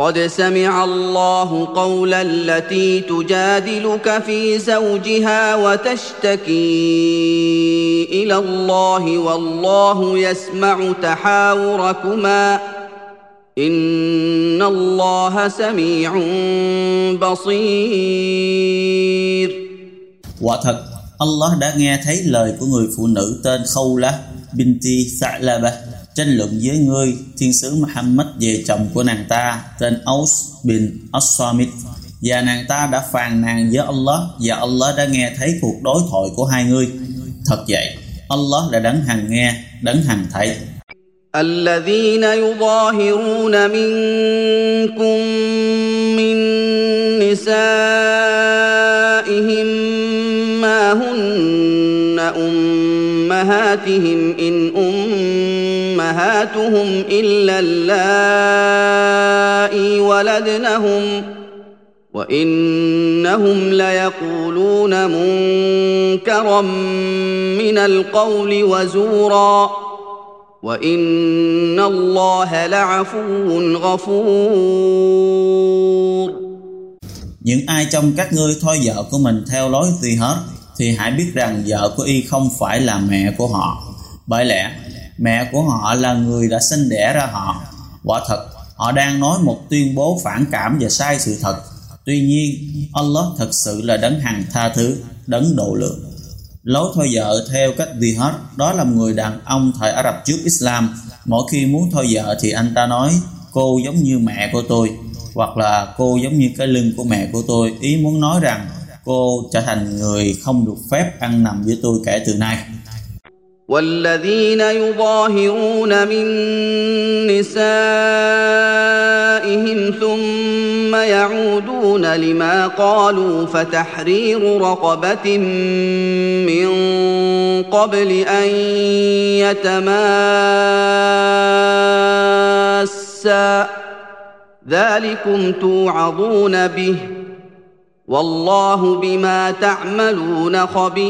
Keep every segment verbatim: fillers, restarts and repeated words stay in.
قد سمع الله قول التي تجادلك في زوجها وتشتكي إلى الله والله يسمع تحاوركما إن الله سميع بصير. Quả thật, Allah đã nghe thấy lời của người phụ nữ tên Khawla binti Tha'laba tranh luận với ngươi, thiên sứ Muhammad, về chồng của nàng ta tên Aus bin As-Samit, và nàng ta đã phàn nàn với Allah, và Allah đã nghe thấy cuộc đối thoại của hai ngươi. Thật vậy, Allah đã đấng hằng nghe, đấng hằng thấy. الذين يظاهرون منكم من نسائهم ما هن أمهاتهم إن أمهاتهم إلا اللائي ولدنهم وإنهم ليقولون منكرا من القول وزورا وَإِنَّ اللَّهَ لَعَفُوٌّ غَفُورٌ. Những ai trong các ngươi thôi vợ của mình theo lối tùy hết, thì hãy biết rằng vợ của y không phải là mẹ của họ. Bởi lẽ mẹ của họ là người đã sinh đẻ ra họ. Quả thật, họ đang nói một tuyên bố phản cảm và sai sự thật. Tuy nhiên, Allah thật sự là đấng hằng tha thứ, đấng độ lượng. Lối thôi vợ theo cách jihad, đó là một người đàn ông thời Ả Rập trước Islam. Mỗi khi muốn thôi vợ thì anh ta nói cô giống như mẹ của tôi, hoặc là cô giống như cái lưng của mẹ của tôi, ý muốn nói rằng cô trở thành người không được phép ăn nằm với tôi kể từ nay. والذين يظاهرون من نسائهم ثم يعودون لما قالوا فتحرير رقبة من قبل أن يتماسا ذلكم توعظون به والله بما تعملون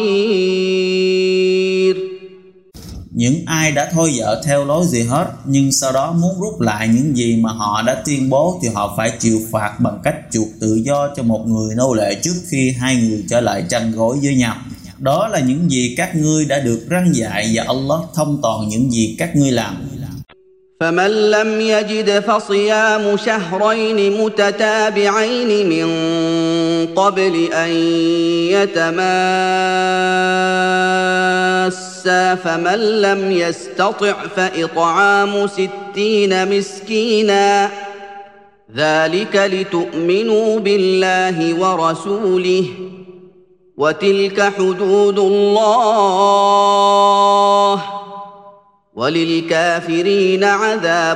خبير. Những ai đã thôi vợ theo lối jihad nhưng sau đó muốn rút lại những gì mà họ đã tuyên bố thì họ phải chịu phạt bằng cách chuộc tự do cho một người nô lệ trước khi hai người trở lại chăn gối với nhau. Đó là những gì các ngươi đã được răn dạy, và Allah thông toàn những gì các ngươi làm. فمن لم يجد فصيام شهرين متتابعين من قبل أن يتماسا فمن لم يستطع فإطعام ستين مسكينا ذلك لتؤمنوا بالله ورسوله وتلك حدود الله وَلِلْكَافِرِينَ عَذَابٌ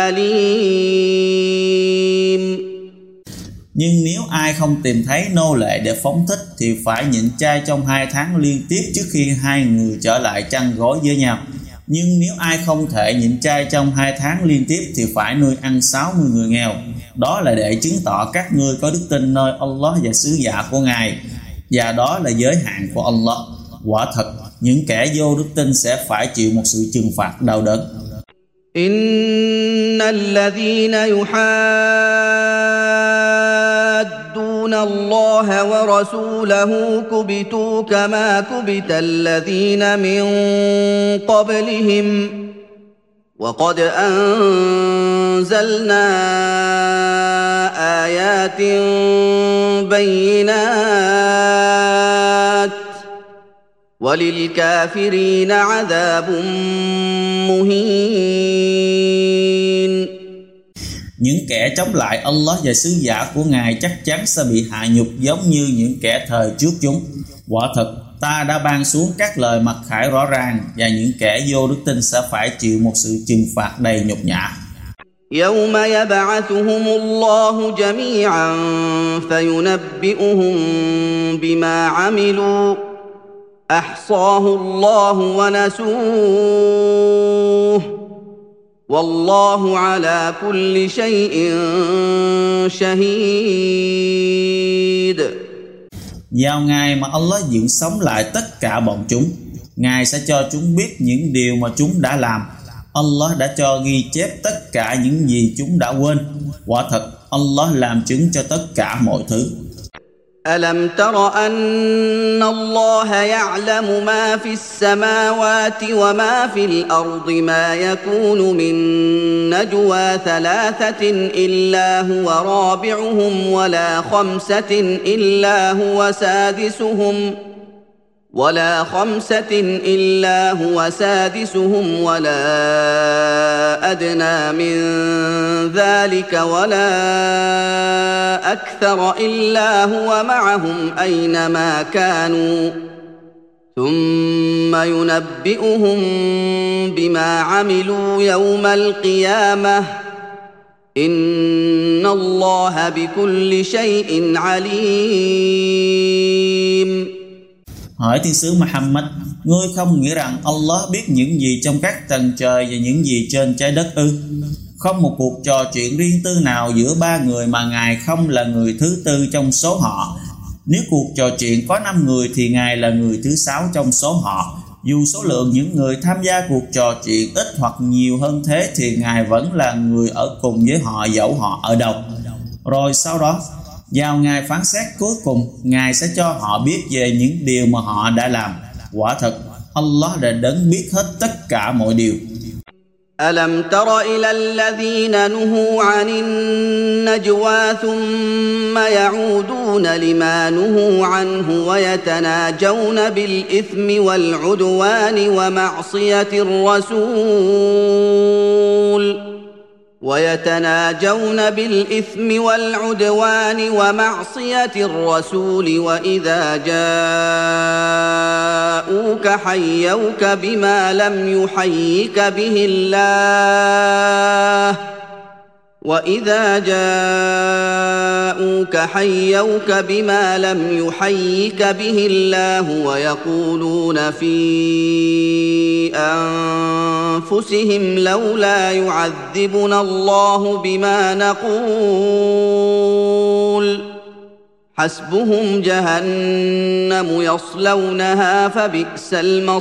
أَلِيمٌ. Nhưng nếu ai không tìm thấy nô lệ để phóng thích thì phải nhịn chay trong hai tháng liên tiếp trước khi hai người trở lại chăn gối với nhau. Nhưng nếu ai không thể nhịn chay trong hai tháng liên tiếp thì phải nuôi ăn sáu mươi người nghèo. Đó là để chứng tỏ các ngươi có đức tin nơi Allah và sứ giả của Ngài, và đó là giới hạn của Allah. Quả thật, những kẻ vô đức tin sẽ phải chịu một sự trừng phạt đau đớn. Innalladhina yuhadduna Allaha wa rasulahu kubitu kama kubita alladhina min qablihim wa qad anzalna ayatin bayyinat وَلِلْكَافِرِينَ عَذَابٌ مُهِينٌ. Những kẻ chống lại Allah và sứ giả của Ngài chắc chắn sẽ bị hạ nhục giống như những kẻ thời trước chúng. Quả thật, ta đã ban xuống các lời mặc khải rõ ràng, và những kẻ vô đức tin sẽ phải chịu một sự trừng phạt đầy nhục nhã. يَوْمَ يَبْعَثُهُمُ اللَّهُ جَمِيعًا فَيُنَبِّئُهُم بِمَا عَمِلُوا أحصاه الله ونسوه والله على كل شيء شهيد. Vào ngày mà Allah dựng sống lại tất cả bọn chúng, Ngài sẽ cho chúng biết những điều mà chúng đã làm. Allah đã cho ghi chép tất cả những gì chúng đã quên. Quả thật Allah làm chứng cho tất cả mọi thứ. ألم تر أن الله يعلم ما في السماوات وما في الأرض ما يكون من نجوى ثلاثة إلا هو رابعهم ولا خمسة إلا هو سادسهم ولا خمسة إلا هو سادسهم ولا أدنى من ذلك ولا أكثر إلا هو معهم أينما كانوا ثم ينبئهم بما عملوا يوم القيامة إن الله بكل شيء عليم. Hỏi thiên sứ Muhammad, ngươi không nghĩ rằng Allah biết những gì trong các tầng trời và những gì trên trái đất ư? Không một cuộc trò chuyện riêng tư nào giữa ba người mà Ngài không là người thứ tư trong số họ. Nếu cuộc trò chuyện có năm người thì Ngài là người thứ sáu trong số họ. Dù số lượng những người tham gia cuộc trò chuyện ít hoặc nhiều hơn thế thì Ngài vẫn là người ở cùng với họ dẫu họ ở đâu. Rồi sau đó, vào ngày phán xét cuối cùng, Ngài sẽ cho họ biết về những điều mà họ đã làm. Quả thật, Allah đã đấng biết hết tất cả mọi điều. ألم تر إلى الذين نهوا عن النجوى ثم يعودون لما نهوا عنه ويتناجون بالإثم والعدوان ومعصية الرسول ويتناجون بالإثم والعدوان ومعصية الرسول وإذا جاءوك حيوك بما لم يحيك به الله وإذا جاءوك حيوك بما لم يحيك به الله ويقولون في أنفسهم لولا يعذبنا الله بما نقول حسبهم جهنم يصلونها فبئس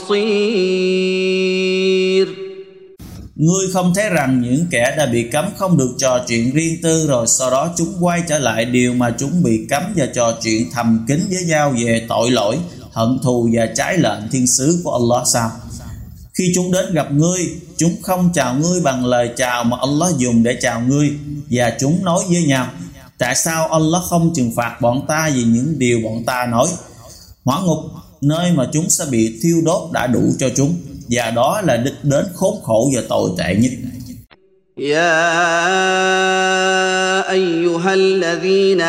المصير. Ngươi không thấy rằng những kẻ đã bị cấm không được trò chuyện riêng tư rồi sau đó chúng quay trở lại điều mà chúng bị cấm và trò chuyện thầm kín với nhau về tội lỗi, hận thù và trái lệnh thiên sứ của Allah sao? Khi chúng đến gặp ngươi, chúng không chào ngươi bằng lời chào mà Allah dùng để chào ngươi, và chúng nói với nhau: tại sao Allah không trừng phạt bọn ta vì những điều bọn ta nói? Hỏa ngục, nơi mà chúng sẽ bị thiêu đốt đã đủ cho chúng, và đó là đích đến khốn khổ và tồi tệ nhất. يا أيها الذين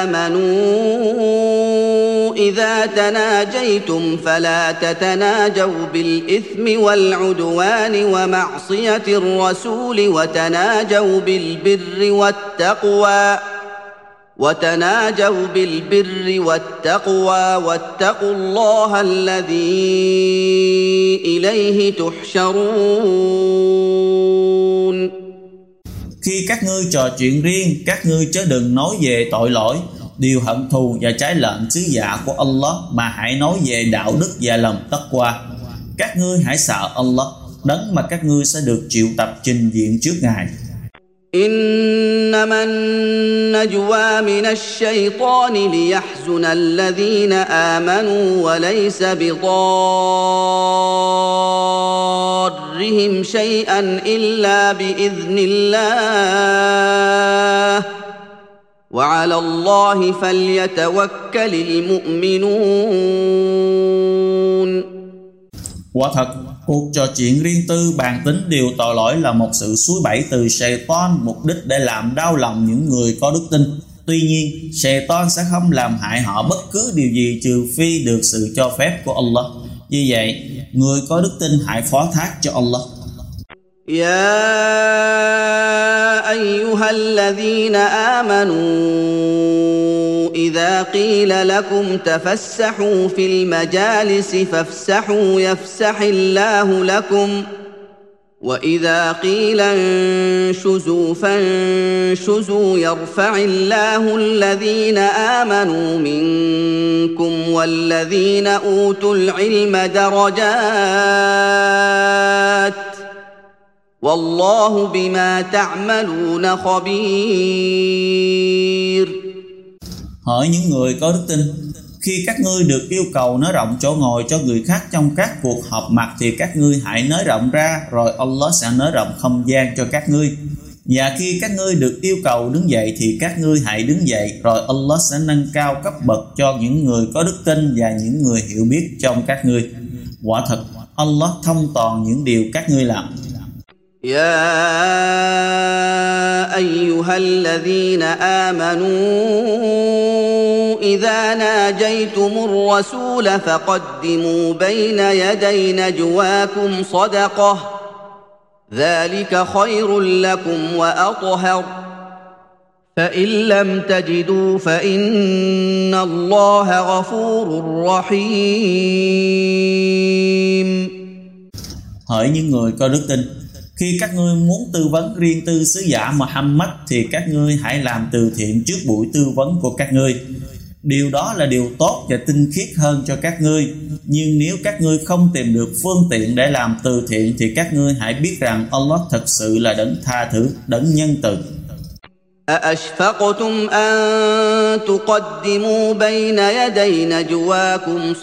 آمنوا إذا تناجيتم فلا تتناجوا بالإثم والعدوان ومعصية الرسول وتناجوا بالبر والتقوى وتناجوا بالبر والتقوى واتقوا الله الذي إليه تحشرون. Khi các ngươi trò chuyện riêng, các ngươi chớ đừng nói về tội lỗi, điều hận thù và trái lệnh sứ giả của Allah, mà hãy nói về đạo đức và lòng taqwa. Các ngươi hãy sợ Allah, đấng mà các ngươi sẽ được triệu tập trình diện trước Ngài. إنما النجوى من الشيطان ليحزن الذين آمنوا وليس بضارهم شيئا إلا بإذن الله وعلى الله فليتوكل المؤمنون. Quả thật, cuộc trò chuyện riêng tư bàn tính điều tội lỗi là một sự suối bẫy từ Satan, mục đích để làm đau lòng những người có đức tin. Tuy nhiên, Satan sẽ không làm hại họ bất cứ điều gì trừ phi được sự cho phép của Allah. Vì vậy, người có đức tin hãy phó thác cho Allah. يا أيها الذين آمنوا إذا قيل لكم تفسحوا في المجالس فافسحوا يفسح الله لكم وإذا قيل انشزوا فانشزوا يرفع الله الذين آمنوا منكم والذين أوتوا العلم درجات والله بما تعملون خبير. Hỡi những người có đức tin, khi các ngươi được yêu cầu nới rộng chỗ ngồi cho người khác trong các cuộc họp mặt thì các ngươi hãy nới rộng ra, rồi Allah sẽ nới rộng không gian cho các ngươi. Và khi các ngươi được yêu cầu đứng dậy thì các ngươi hãy đứng dậy, rồi Allah sẽ nâng cao cấp bậc cho những người có đức tin và những người hiểu biết trong các ngươi. Quả thật, Allah thông toàn những điều các ngươi làm. يا أيها الذين آمنوا إذا ناجيتم الرسول فقدموا بين يدي نجواكم صدقة ذلك خير لكم وأطهر فإن لم تجدوا فإن الله غفور رحيم. Hỡi những người có đức tin, khi các ngươi muốn tư vấn riêng tư sứ giả Muhammad thì các ngươi hãy làm từ thiện trước buổi tư vấn của các ngươi. Điều đó là điều tốt và tinh khiết hơn cho các ngươi. Nhưng nếu các ngươi không tìm được phương tiện để làm từ thiện thì các ngươi hãy biết rằng Allah thật sự là đấng tha thứ, đấng nhân từ. أأشفقتم أن تقدموا بين يدي نجواكم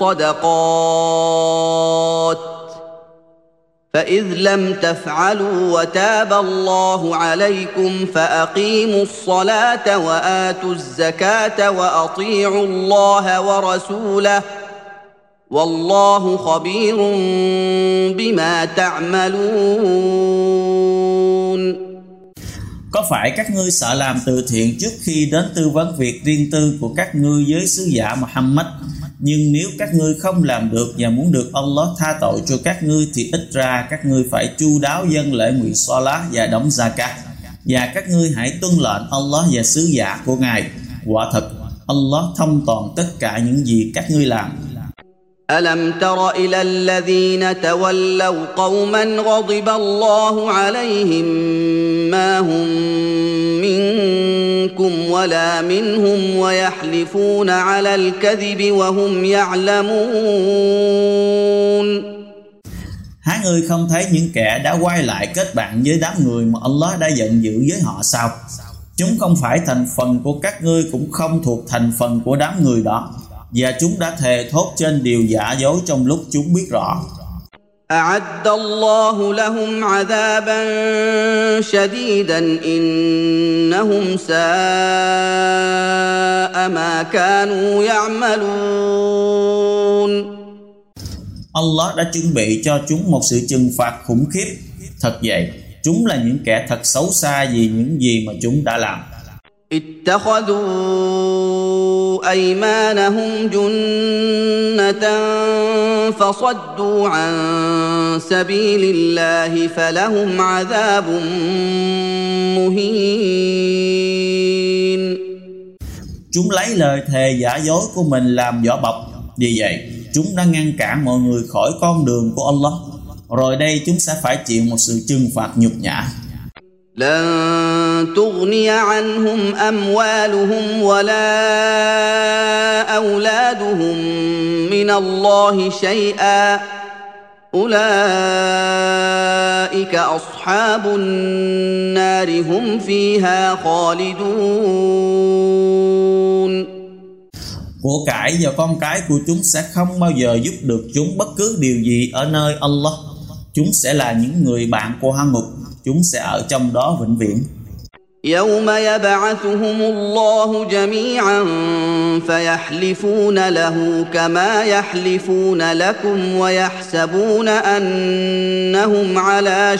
صدقات فإذ لم تفعلوا وتاب الله عليكم فأقيموا الصلاة وآتوا الزكاة وأطيعوا الله ورسوله والله خبير بما تعملون. Có phải các ngươi sợ làm từ thiện trước khi đến tư vấn việc riêng tư của các ngươi với sứ giả Muhammad? Nhưng nếu các ngươi không làm được và muốn được Allah tha tội cho các ngươi thì ít ra các ngươi phải chu đáo dâng lễ mười Salat và đóng Zakat. Và các ngươi hãy tuân lệnh Allah và sứ giả của Ngài. Quả thật, Allah thông toàn tất cả những gì các ngươi làm. ألم تر إلى الذين تولوا قوما غضب الله عليهم ما هم منكم ولا منهم ويحلفون على الكذب وهم يعلمون. Há ngươi không thấy những kẻ đã quay lại kết bạn với đám người mà Allah đã giận dữ với họ sao? Chúng không phải thành phần của các ngươi, cũng không thuộc thành phần của đám người đó, và chúng đã thề thốt trên điều giả dối trong lúc chúng biết rõ. أعد الله لهم عذابا شديدا إنهم ساء ما كانوا يعملون. Allah đã chuẩn bị cho chúng một sự trừng phạt khủng khiếp. Thật vậy, chúng là những kẻ thật xấu xa vì những gì mà chúng đã làm. اتخذوا أيمانهم جنة فصدوا عن سبيل الله فلهم عذاب مهين. Chúng lấy lời thề giả dối của mình làm vỏ bọc. Vì vậy, chúng đã ngăn cản mọi người khỏi con đường của Allah. Rồi đây chúng sẽ phải chịu một sự trừng phạt nhục nhã. لن تغني عنهم أموالهم ولا أولادهم من الله شيئا أولئك أصحاب النار هم فيها خالدون. Của cải và con cái của chúng sẽ không bao giờ giúp được chúng bất cứ điều gì ở nơi Allah. Chúng sẽ là những người bạn của hang ngục. Chúng sẽ ở trong đó vĩnh viễn. يوم يبعثهم الله جميعا فيحلفون له كما يحلفون لكم ويحسبون أنهم على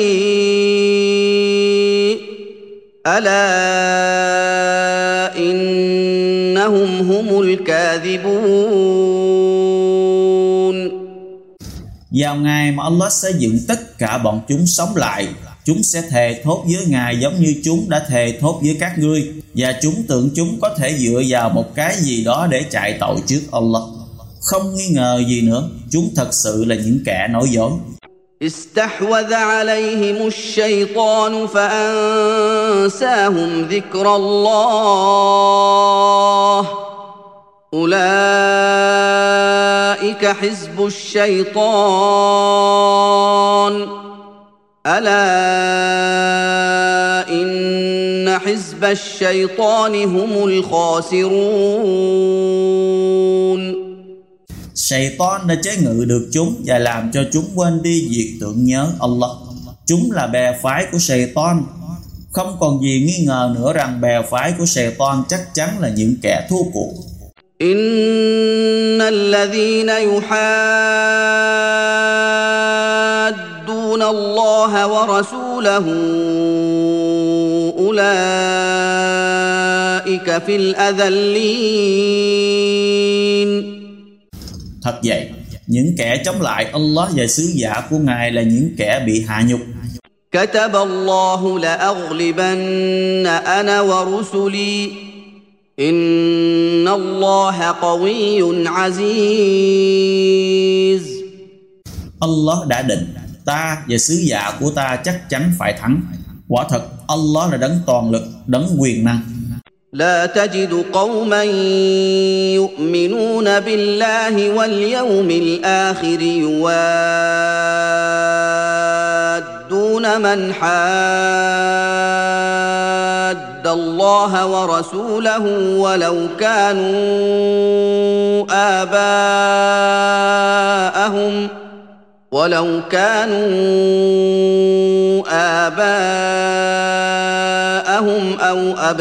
شيء ألا إنهم هم الكاذبون. Vào ngày mà Allah sẽ dựng tất cả bọn chúng sống lại, chúng sẽ thề thốt với Ngài giống như chúng đã thề thốt với các ngươi, và chúng tưởng chúng có thể dựa vào một cái gì đó để chạy tội trước Allah. Không nghi ngờ gì nữa, chúng thật sự là những kẻ nói dối. استحوذ عليهم الشيطان فأنساهم ذكر الله أولئك حزب الشيطان ألا إن حزب الشيطان هم الخاسرون. Shaitan đã chế ngự được chúng và làm cho chúng quên đi việc tưởng nhớ Allah. Chúng là bè phái của Shaitan. Không còn gì nghi ngờ nữa rằng bè phái của Shaitan chắc chắn là những kẻ thua cuộc. إن الذين يحادون الله ورسوله أولئك في الأذلين. Thật vậy, những kẻ chống lại Allah và sứ giả của Ngài là những kẻ bị hạ nhục. كتب الله لأغلبن أنا ورسلي إن الله قوي عزيز. Allah đã định ta và sứ giả của ta chắc chắn phải thắng. Quả thật Allah là đấng toàn lực, đấng quyền năng. لا تجد قوما يؤمنون بالله واليوم الآخر يوادون من حاد الله ورسوله ولو كانوا آباءهم ولو كانوا آباءهم أو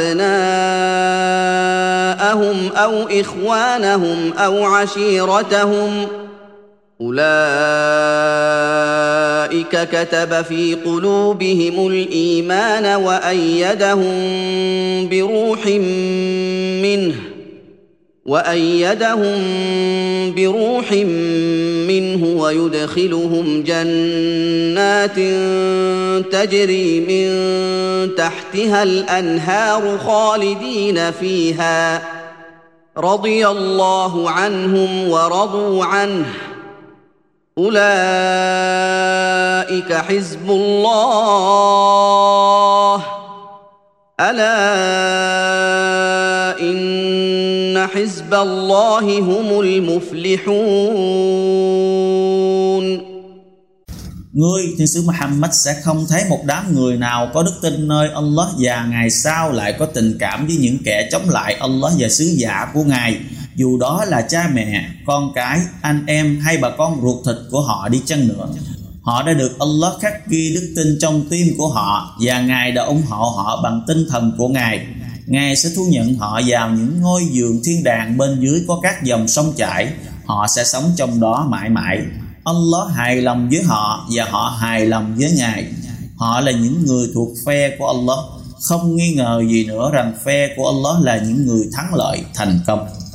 أبناءهم أو إخوانهم أو عشيرتهم أولئك كتب في قلوبهم الإيمان وأيدهم بروح منه وأيدهم بروح منه ويدخلهم جنات تجري من تحتها الأنهار خالدين فيها رضي الله عنهم ورضوا عنه أولئك حزب الله ألا إن حزب الله هم المفلحون. Ngươi thiên sứ Muhammad sẽ không thấy một đám người nào có đức tin nơi Allah và ngày sau lại có tình cảm với những kẻ chống lại Allah và sứ giả của Ngài, dù đó là cha mẹ, con cái, anh em hay bà con ruột thịt của họ đi chăng nữa. Họ đã được Allah khắc ghi đức tin trong tim của họ và Ngài đã ủng hộ họ bằng tinh thần của Ngài. Ngài sẽ thu nhận họ vào những ngôi giường thiên đàng bên dưới có các dòng sông chảy. Họ sẽ sống trong đó mãi mãi. Allah hài lòng với họ và họ hài lòng với Ngài. Họ là những người thuộc phe của Allah. Không nghi ngờ gì nữa rằng phe của Allah là những người thắng lợi thành công.